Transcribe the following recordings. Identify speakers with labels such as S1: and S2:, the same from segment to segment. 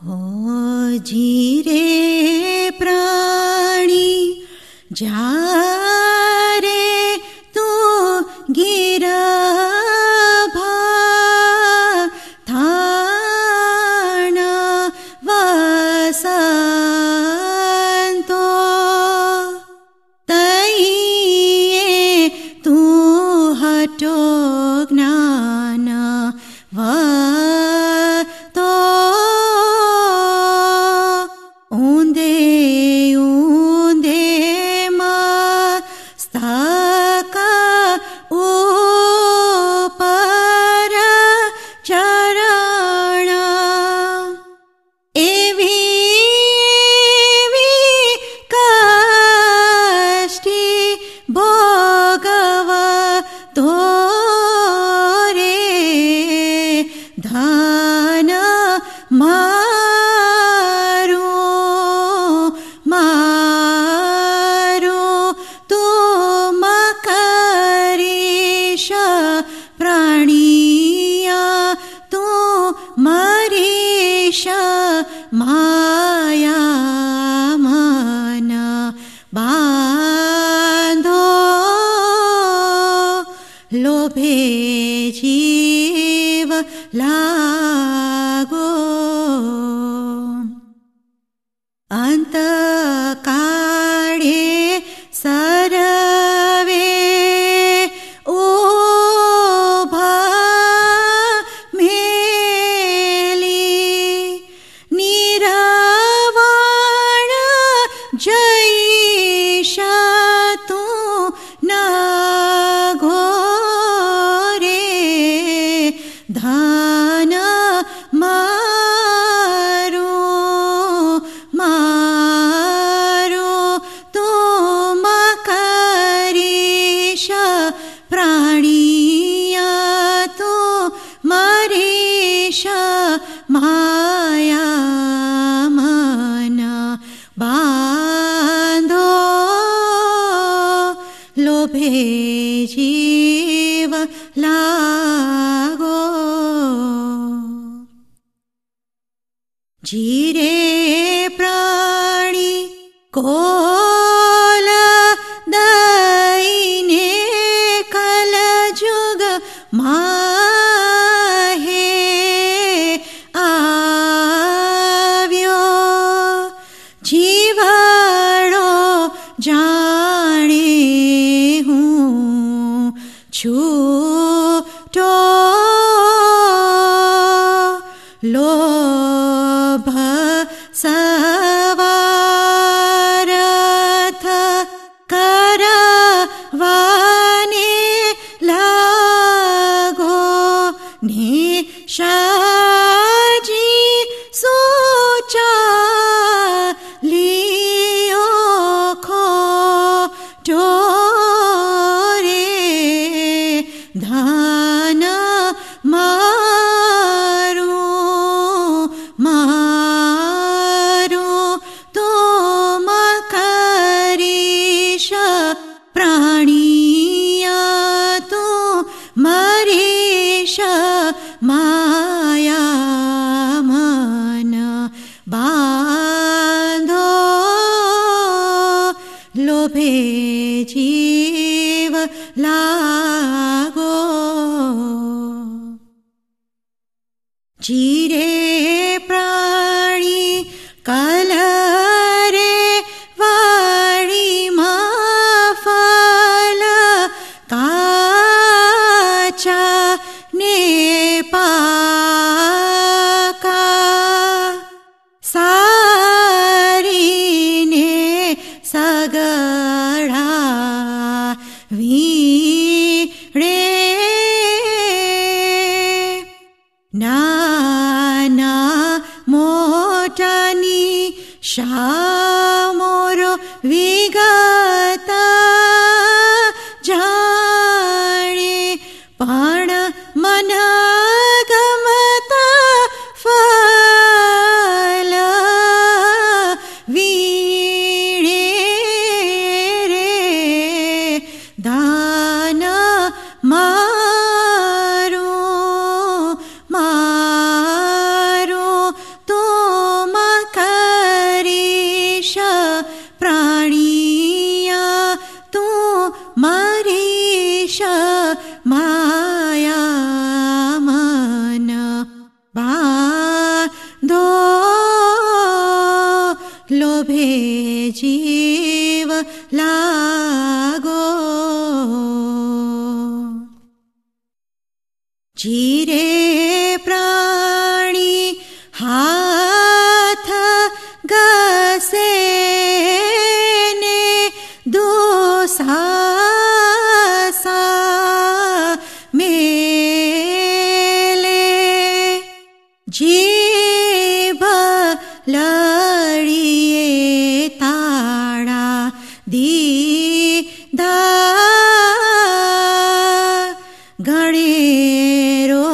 S1: હો જીરે પ્રાણી જ્યારે તું ગિરભા થાણ વસંતો તૈયે તું હટો જ્ઞાન વતો ઊંધે ઊંધે મસ્તક ઉપર ચરણ એવી કષ્ટી ભોગવતો રે ધન મારું તું કરીશ પ્રાણિયા તું મરીશ માયા મન બાંધો લોભે જીવ લાગો અંત કાળે સરવે ઉભા મેલી નિરાવણ જઈશ તું ના ઘોરે ધન મારું તું કરીશ પ્રાણિયા તું મરીશ માયા મન બાંધો લોભે જીવ લાગો જીરે પ્રાણી કોલ દઈને કલજુગ માહે આવ્યો જીવડો જાણે હું છૂટો લોભ સવારથ કરવાને લાગો નિશાજી સોચાલિયો ખોટો રે ધન મારું તું કરીશ પ્રાણિયા તું મરીશ માયા મન બાંધો લોભે જીવ લાગો જીરે પ્રાણી કલરે વાડીમાં ફલ કાચા ને પાકા સારીને સગડા વીડે નાના મોટાની શામોરો વિગત જાણે પણ મન ગમતા ફલ વીડે રે દાન મારું તું જીરે પ્રાણી હાથ ઘસે ને દુસાસા મેલે જીભ લડીએ તાળા દીધા ગણેરો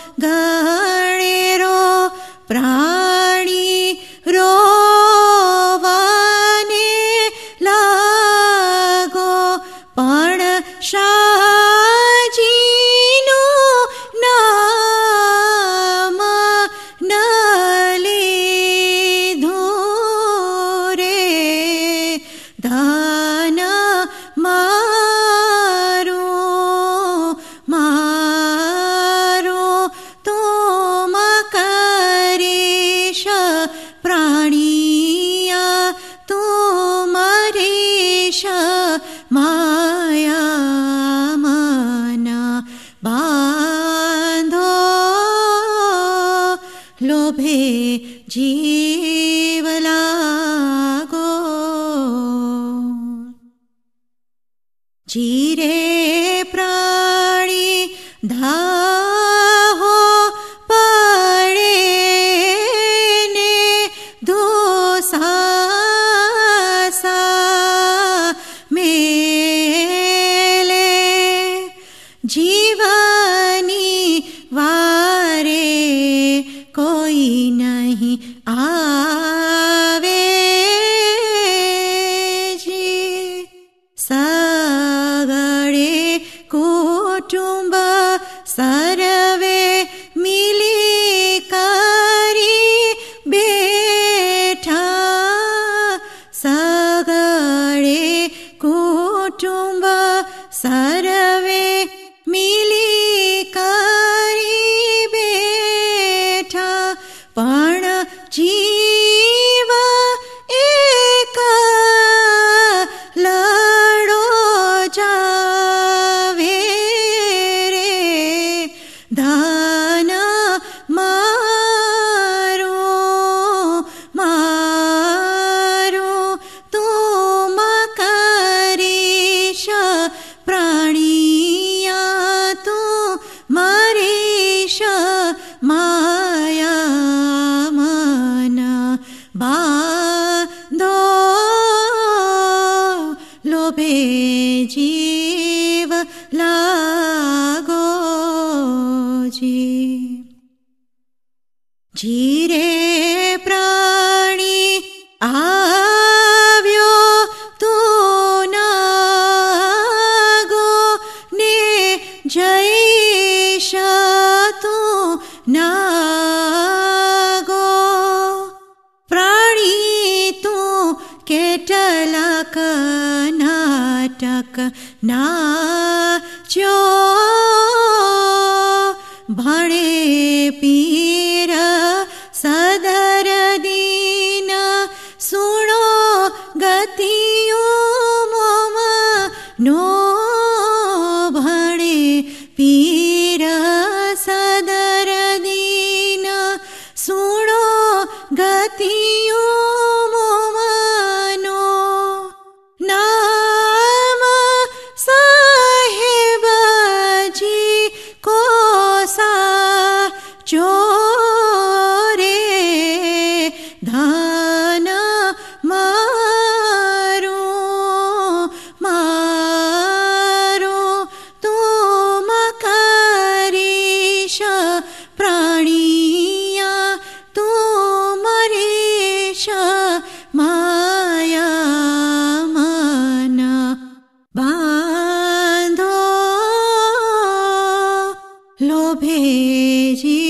S1: ગણેરો પ્રાણી રોવાને લાગો પણ શાજીનું નામ ન લીધું રે ધન મારું મારું તુમ કરીશ પ્રાણિયા તું મરીશ માયા મન બાંધો લોભે જીવ લાગો જીરે પ્રાણી ધાહો પડે ને દુસાસા મેલે જીવની વારે કોઈ નહીં આવે જી સગળે કુટુંબ સર્વે મિલી કરી બેઠા સગળે કુટુંબ સર્વે મિલી કરી બેઠા પણ જીવ એક લડો જાવે રે ધન મારું મારું તુમ કરીશ પ્રાણિયા તું મરીશ માયા મન બાંધો લોભે જીવ લાગો જી જીરે પ્રાણી આવ્યો તું નાગો ને જઈશ તું નાગો પ્રાણી તું કેટલાક નાટક નાચ્યો ભણે પીર સદર દીન સુણો ગતિયું મોમ નો ભણે પીર સદર દીન સુણો ગતિયું મોમનો નામ સાહેબજી કોસા ચોરે ધન મારું મારું તુમ કરીશ પ્રાણિયા તું મરીશ માયા મન બાંધો લોભે જી